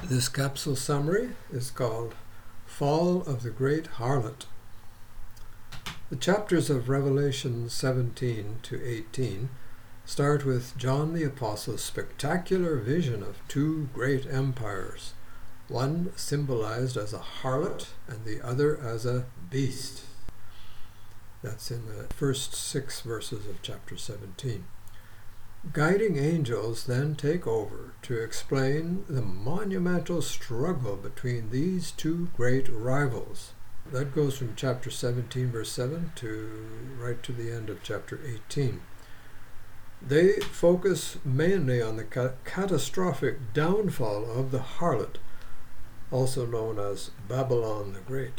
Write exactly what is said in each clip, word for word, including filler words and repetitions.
This capsule summary is called Fall of the Great Harlot. The chapters of Revelation seventeen to eighteen start with John the Apostle's spectacular vision of two great empires, one symbolized as a harlot and the other as a beast. That's in the first six verses of chapter seventeen. Guiding angels then take over to explain the monumental struggle between these two great rivals. That goes from chapter seventeen, verse seven, to right to the end of chapter eighteen. They focus mainly on the ca- catastrophic downfall of the harlot, also known as Babylon the Great.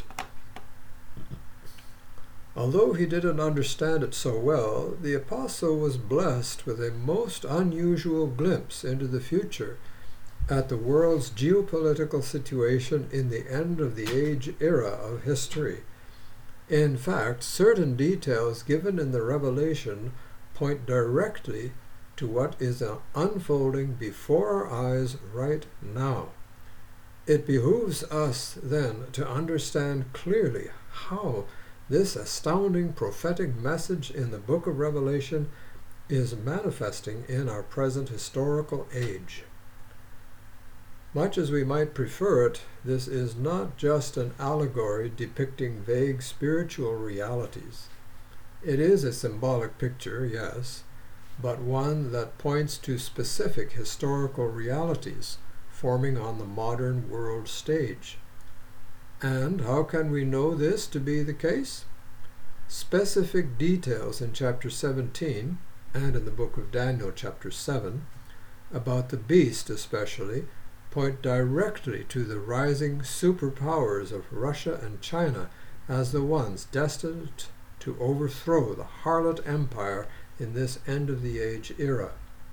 Although he didn't understand it so well, the apostle was blessed with a most unusual glimpse into the future at the world's geopolitical situation in the end of the age era of history. In fact, certain details given in the Revelation point directly to what is unfolding before our eyes right now. It behooves us then to understand clearly how this astounding prophetic message in the book of Revelation is manifesting in our present historical age. Much as we might prefer it, this is not just an allegory depicting vague spiritual realities. It is a symbolic picture, yes, but one that points to specific historical realities forming on the modern world stage. And how can we know this to be the case? Specific details in chapter seventeen, and in the book of Daniel chapter seven, about the beast especially, point directly to the rising superpowers of Russia and China as the ones destined to overthrow the harlot empire in this end-of-the-age era.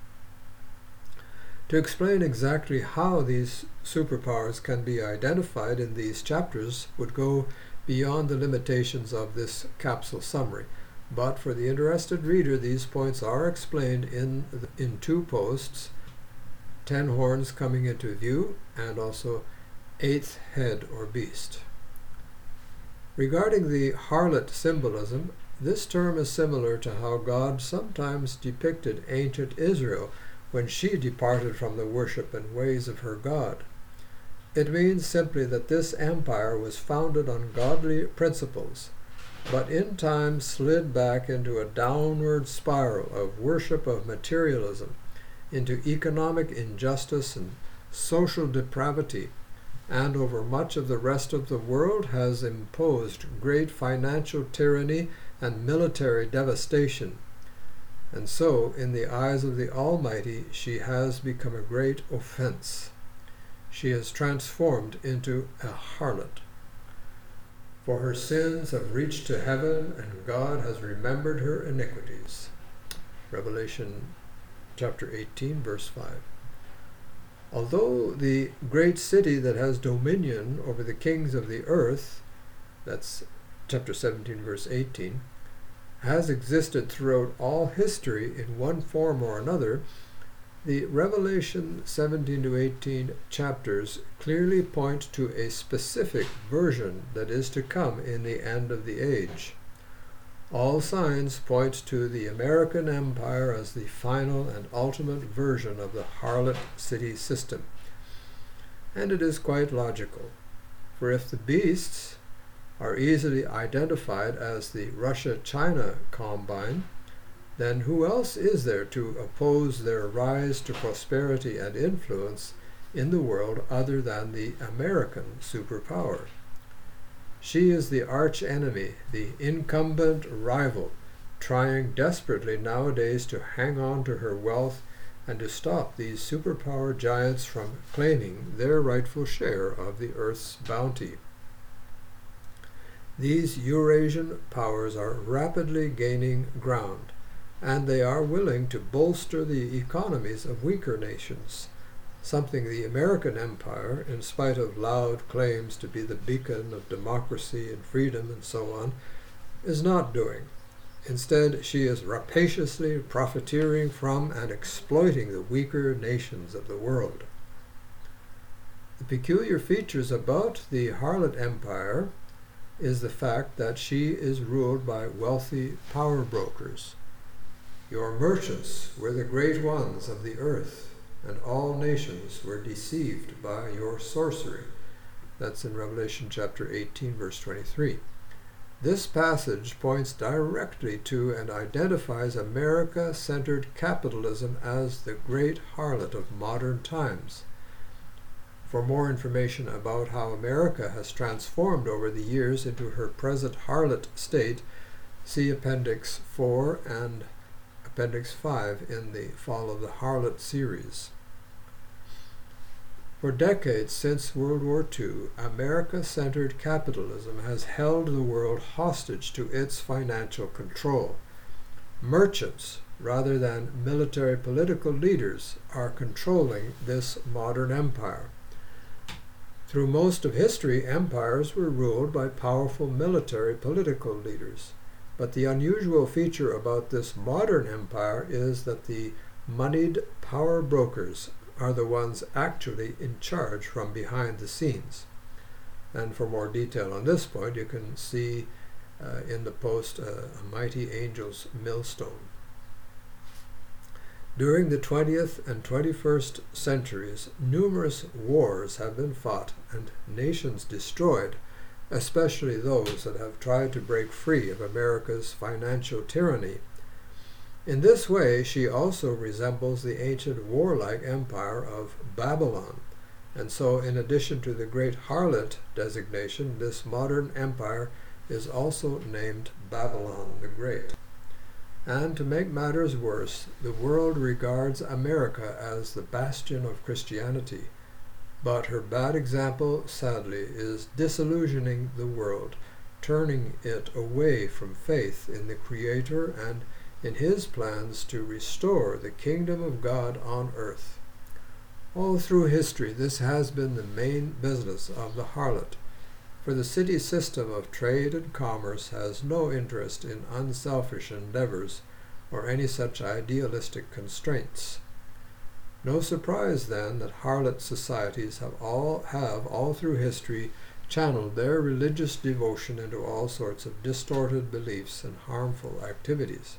To explain exactly how these superpowers can be identified in these chapters would go beyond the limitations of this capsule summary, but for the interested reader, these points are explained in, in two posts, ten horns coming into view, and also eighth head or beast. Regarding the harlot symbolism, this term is similar to how God sometimes depicted ancient Israel when she departed from the worship and ways of her God. It means simply that this empire was founded on godly principles, but in time slid back into a downward spiral of worship of materialism, into economic injustice and social depravity, and over much of the rest of the world has imposed great financial tyranny and military devastation. And so, in the eyes of the Almighty, she has become a great offense. She is transformed into a harlot. For her sins have reached to heaven, and God has remembered her iniquities. Revelation chapter eighteen, verse five. Although the great city that has dominion over the kings of the earth, that's chapter seventeen, verse eighteen, has existed throughout all history in one form or another, the Revelation seventeen to eighteen chapters clearly point to a specific version that is to come in the end of the age. All signs point to the American Empire as the final and ultimate version of the harlot city system. And it is quite logical, for if the beasts are easily identified as the Russia-China combine, then who else is there to oppose their rise to prosperity and influence in the world other than the American superpower? She is the arch-enemy, the incumbent rival, trying desperately nowadays to hang on to her wealth and to stop these superpower giants from claiming their rightful share of the Earth's bounty. These Eurasian powers are rapidly gaining ground, and they are willing to bolster the economies of weaker nations, something the American empire, in spite of loud claims to be the beacon of democracy and freedom and so on, is not doing. Instead, she is rapaciously profiteering from and exploiting the weaker nations of the world. The peculiar features about the harlot empire is the fact that she is ruled by wealthy power brokers. Your merchants were the great ones of the earth, and all nations were deceived by your sorcery. That's in Revelation chapter eighteen, verse twenty-three. This passage points directly to and identifies America-centered capitalism as the great harlot of modern times. For more information about how America has transformed over the years into her present harlot state, see Appendix four and Appendix five in the Fall of the Harlot series. For decades since World War Two, America-centered capitalism has held the world hostage to its financial control. Merchants, rather than military political leaders, are controlling this modern empire. Through most of history, empires were ruled by powerful military political leaders. But the unusual feature about this modern empire is that the moneyed power brokers are the ones actually in charge from behind the scenes. And for more detail on this point, you can see uh, in the post uh, A Mighty Angel's Millstone. During the twentieth and twenty-first centuries, numerous wars have been fought and nations destroyed, especially those that have tried to break free of America's financial tyranny. In this way, she also resembles the ancient warlike empire of Babylon, and so in addition to the great harlot designation, this modern empire is also named Babylon the Great. And to make matters worse, the world regards America as the bastion of Christianity. But her bad example, sadly, is disillusioning the world, turning it away from faith in the Creator and in His plans to restore the kingdom of God on earth. All through history, this has been the main business of the harlot, for the city system of trade and commerce has no interest in unselfish endeavors or any such idealistic constraints. No surprise, then, that harlot societies have all, have all through history channeled their religious devotion into all sorts of distorted beliefs and harmful activities.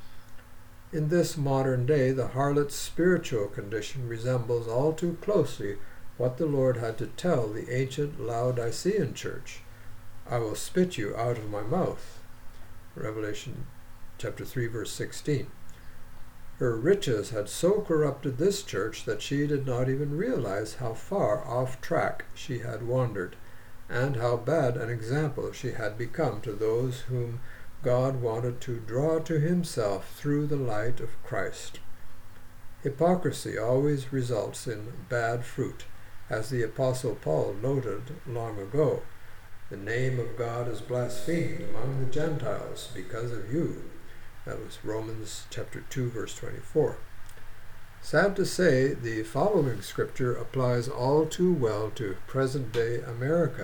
In this modern day, the harlot's spiritual condition resembles all too closely what the Lord had to tell the ancient Laodicean church. I will spit you out of my mouth. Revelation chapter three, verse sixteen. Her riches had so corrupted this church that she did not even realize how far off track she had wandered, and how bad an example she had become to those whom God wanted to draw to Himself through the light of Christ. Hypocrisy always results in bad fruit, as the Apostle Paul noted long ago. The name of God is blasphemed among the Gentiles because of you. That was Romans chapter two, verse twenty-four. Sad to say, the following scripture applies all too well to present-day America.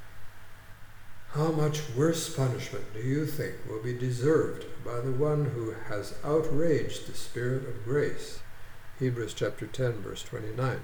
How much worse punishment do you think will be deserved by the one who has outraged the Spirit of grace? Hebrews chapter ten, verse twenty-nine.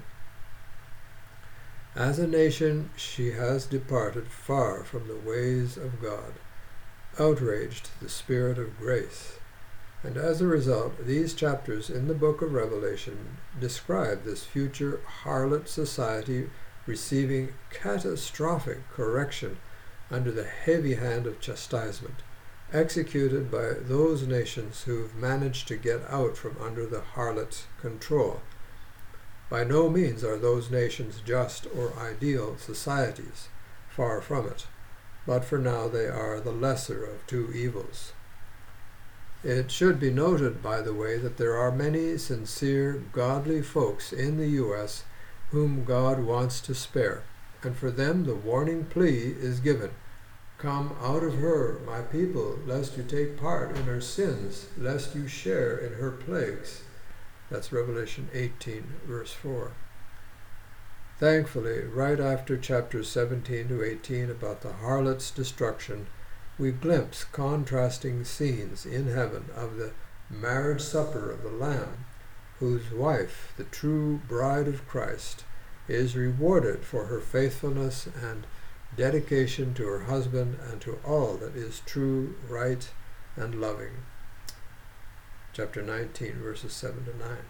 As a nation, she has departed far from the ways of God, outraged the Spirit of grace. And as a result, these chapters in the book of Revelation describe this future harlot society receiving catastrophic correction under the heavy hand of chastisement, executed by those nations who've managed to get out from under the harlot's control. By no means are those nations just or ideal societies, far from it, but for now they are the lesser of two evils. It should be noted, by the way, that there are many sincere, godly folks in the U S whom God wants to spare, and for them the warning plea is given. Come out of her, my people, lest you take part in her sins, lest you share in her plagues. That's Revelation eighteen, verse four. Thankfully, right after chapters seventeen to eighteen about the harlot's destruction, we glimpse contrasting scenes in heaven of the marriage supper of the Lamb, whose wife, the true bride of Christ, is rewarded for her faithfulness and dedication to her husband and to all that is true, right, and loving. Chapter nineteen, verses seven to nine.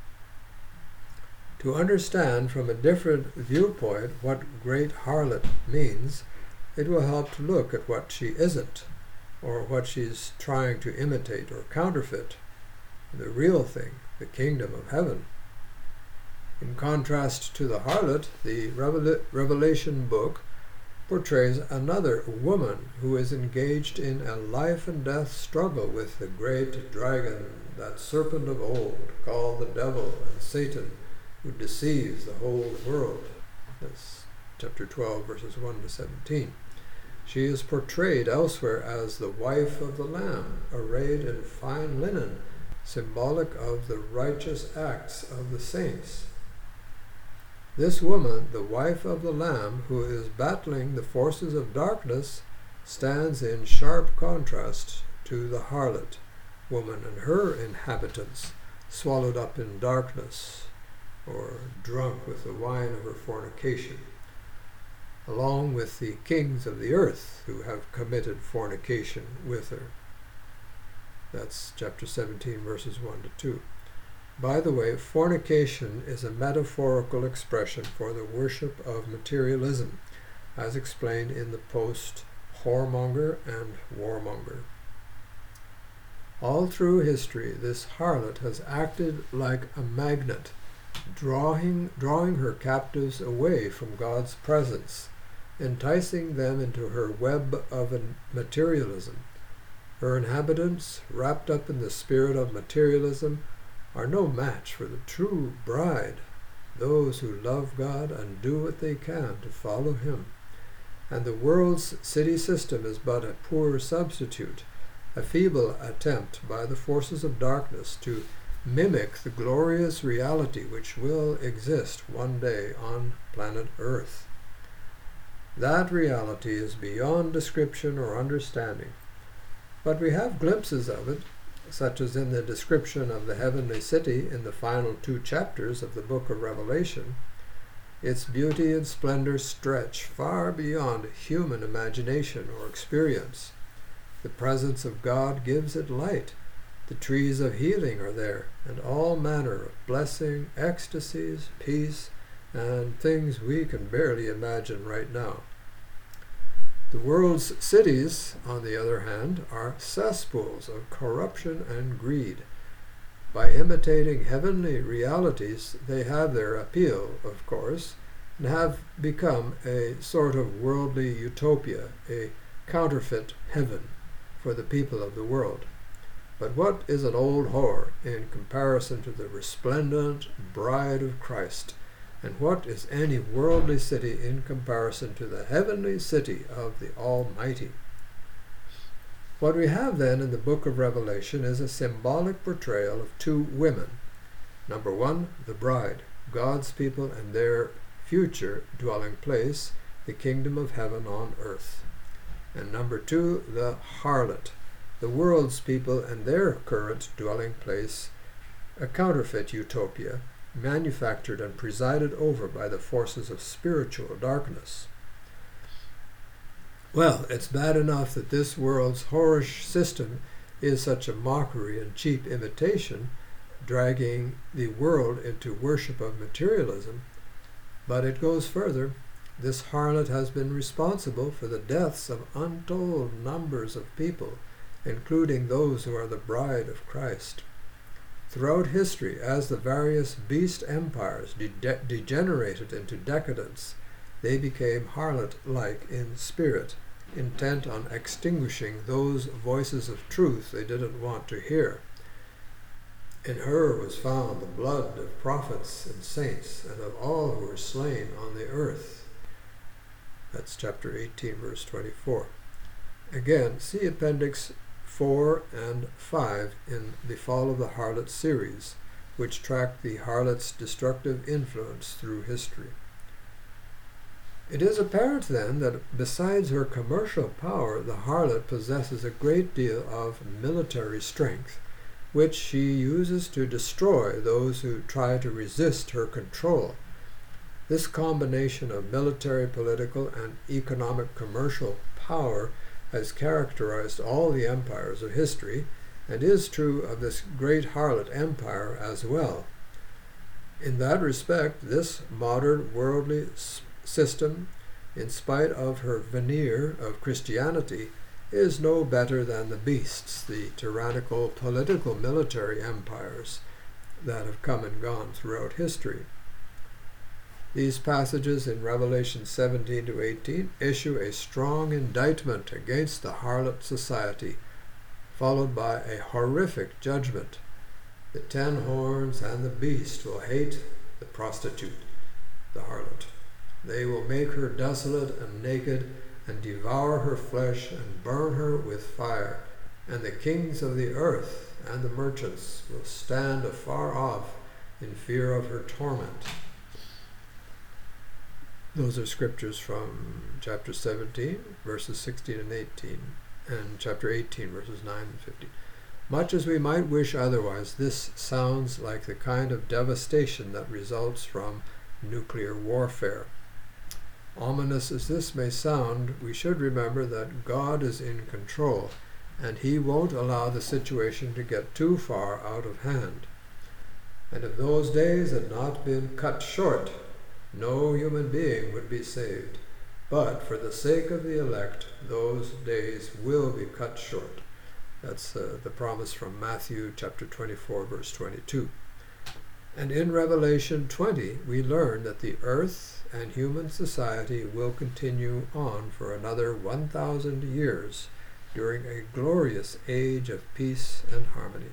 To understand from a different viewpoint what great harlot means, it will help to look at what she isn't, or what she's trying to imitate or counterfeit, the real thing, the kingdom of heaven. In contrast to the harlot, the Revelation book portrays another woman who is engaged in a life and death struggle with the great dragon, that serpent of old, called the devil and Satan, who deceives the whole world. That's chapter twelve, verses one to seventeen. She is portrayed elsewhere as the wife of the Lamb, arrayed in fine linen, symbolic of the righteous acts of the saints. This woman, the wife of the Lamb, who is battling the forces of darkness, stands in sharp contrast to the harlot woman and her inhabitants, swallowed up in darkness, or drunk with the wine of her fornication, along with the kings of the earth who have committed fornication with her. That's chapter seventeen, verses one to two. By the way, fornication is a metaphorical expression for the worship of materialism, as explained in the post Whoremonger and Warmonger. All through history, this harlot has acted like a magnet, drawing, drawing her captives away from God's presence, enticing them into her web of materialism. Her inhabitants, wrapped up in the spirit of materialism, are no match for the true bride, those who love God and do what they can to follow Him. And the world's city system is but a poor substitute, a feeble attempt by the forces of darkness to mimic the glorious reality which will exist one day on planet Earth. That reality is beyond description or understanding, but we have glimpses of it, such as in the description of the heavenly city in the final two chapters of the book of Revelation. Its beauty and splendor stretch far beyond human imagination or experience. The presence of God gives it light. The trees of healing are there, and all manner of blessing, ecstasies, peace, and things we can barely imagine right now. The world's cities, on the other hand, are cesspools of corruption and greed. By imitating heavenly realities, they have their appeal, of course, and have become a sort of worldly utopia, a counterfeit heaven for the people of the world. But what is an old whore in comparison to the resplendent bride of Christ? And what is any worldly city in comparison to the heavenly city of the Almighty? What we have then in the book of Revelation is a symbolic portrayal of two women. Number one, the bride, God's people and their future dwelling place, the kingdom of heaven on earth. And number two, the harlot, the world's people and their current dwelling place, a counterfeit utopia, manufactured and presided over by the forces of spiritual darkness. Well, it's bad enough that this world's whorish system is such a mockery and cheap imitation, dragging the world into worship of materialism, but it goes further. This harlot has been responsible for the deaths of untold numbers of people, including those who are the bride of Christ. Throughout history, as the various beast empires de- degenerated into decadence, they became harlot-like in spirit, intent on extinguishing those voices of truth they didn't want to hear. In her was found the blood of prophets and saints, and of all who were slain on the earth. That's chapter eighteen, verse twenty-four. Again, see Appendix four and five in the Fall of the Harlot series, which track the harlot's destructive influence through history. It is apparent then that besides her commercial power, the harlot possesses a great deal of military strength, which she uses to destroy those who try to resist her control. This combination of military, political, and economic commercial power has characterized all the empires of history, and is true of this great harlot empire as well. In that respect, this modern worldly system, in spite of her veneer of Christianity, is no better than the beasts, the tyrannical political military empires that have come and gone throughout history. These passages in Revelation seventeen to eighteen issue a strong indictment against the harlot society, followed by a horrific judgment. The ten horns and the beast will hate the prostitute, the harlot. They will make her desolate and naked, and devour her flesh, and burn her with fire. And the kings of the earth and the merchants will stand afar off in fear of her torment. Those are scriptures from chapter seventeen, verses sixteen and eighteen, and chapter eighteen, verses nine and fifteen. Much as we might wish otherwise, this sounds like the kind of devastation that results from nuclear warfare. Ominous as this may sound, we should remember that God is in control, and He won't allow the situation to get too far out of hand. And if those days had not been cut short, no human being would be saved. But for the sake of the elect, those days will be cut short. That's uh, the promise from Matthew chapter twenty-four, verse twenty-two. And in Revelation twenty, we learn that the earth and human society will continue on for another one thousand years during a glorious age of peace and harmony.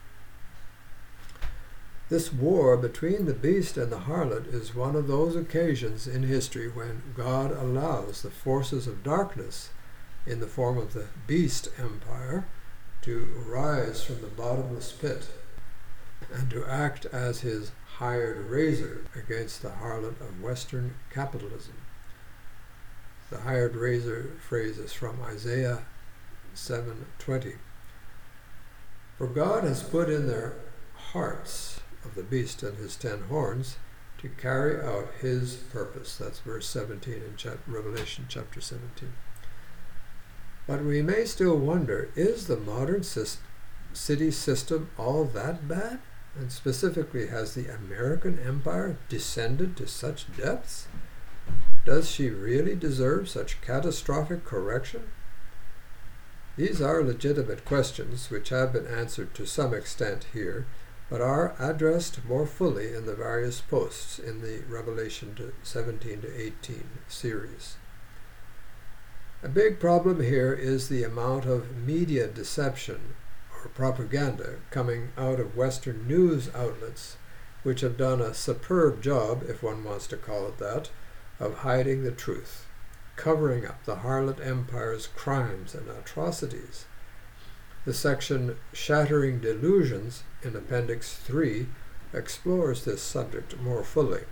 This war between the beast and the harlot is one of those occasions in history when God allows the forces of darkness, in the form of the beast empire, to rise from the bottomless pit and to act as his hired razor against the harlot of Western capitalism. The hired razor phrase is from Isaiah seven twenty. For God has put in their hearts of the beast and his ten horns to carry out his purpose. That's verse seventeen in chap- Revelation chapter seventeen. But we may still wonder, is the modern syst- city system all that bad? And specifically, has the American empire descended to such depths? Does she really deserve such catastrophic correction? These are legitimate questions which have been answered to some extent here, but are addressed more fully in the various posts in the Revelation seventeen to eighteen series. A big problem here is the amount of media deception or propaganda coming out of Western news outlets, which have done a superb job, if one wants to call it that, of hiding the truth, covering up the harlot empire's crimes and atrocities. The section Shattering Delusions in Appendix three explores this subject more fully.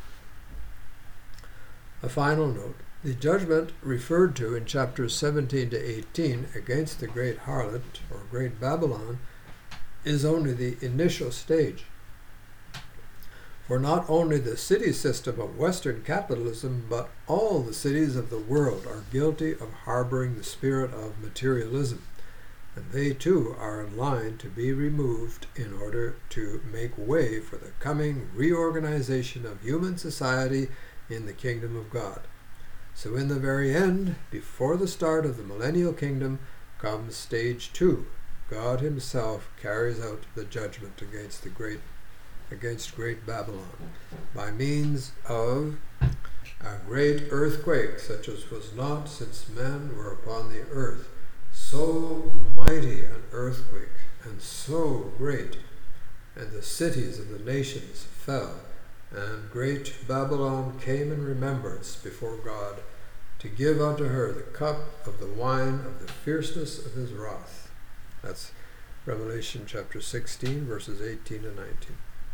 A final note. The judgment referred to in chapters seventeen to eighteen against the great harlot, or great Babylon, is only the initial stage. For not only the city system of Western capitalism, but all the cities of the world are guilty of harboring the spirit of materialism, and they too are in line to be removed in order to make way for the coming reorganization of human society in the kingdom of God. So in the very end, before the start of the millennial kingdom, comes stage two. God himself carries out the judgment against the great against great Babylon by means of a great earthquake, such as was not since men were upon the earth. So mighty an earthquake, and so great, and the cities of the nations fell, and great Babylon came in remembrance before God, to give unto her the cup of the wine of the fierceness of his wrath. That's Revelation chapter sixteen, verses eighteen and nineteen.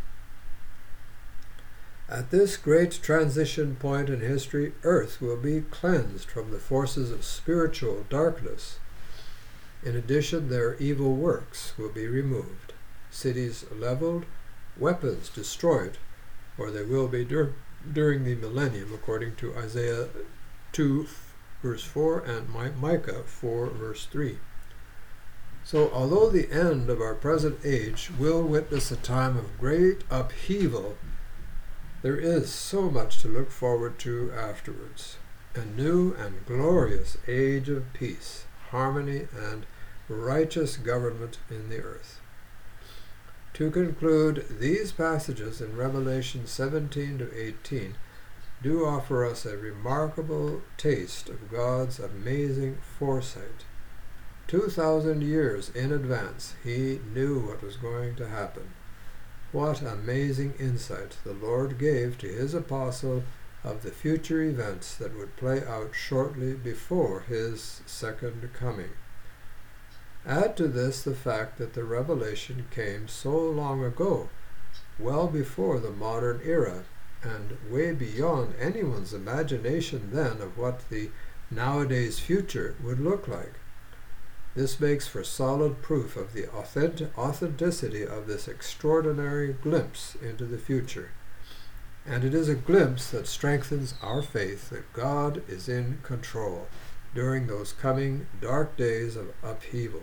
At this great transition point in history, earth will be cleansed from the forces of spiritual darkness. In addition, their evil works will be removed, cities leveled, weapons destroyed, or they will be de- during the millennium, according to Isaiah two, verse four, and Micah four, verse three. So, although the end of our present age will witness a time of great upheaval, there is so much to look forward to afterwards. A new and glorious age of peace, harmony, and righteous government in the earth. To conclude, these passages in Revelation seventeen to eighteen do offer us a remarkable taste of God's amazing foresight. Two thousand years in advance, He knew what was going to happen. What amazing insight the Lord gave to His apostle of the future events that would play out shortly before His second coming. Add to this the fact that the revelation came so long ago, well before the modern era, and way beyond anyone's imagination then of what the nowadays future would look like. This makes for solid proof of the authentic- authenticity of this extraordinary glimpse into the future. And it is a glimpse that strengthens our faith that God is in control during those coming dark days of upheaval.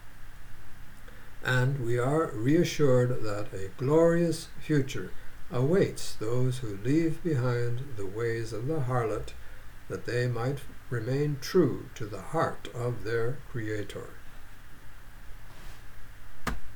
And we are reassured that a glorious future awaits those who leave behind the ways of the harlot, that they might remain true to the heart of their Creator.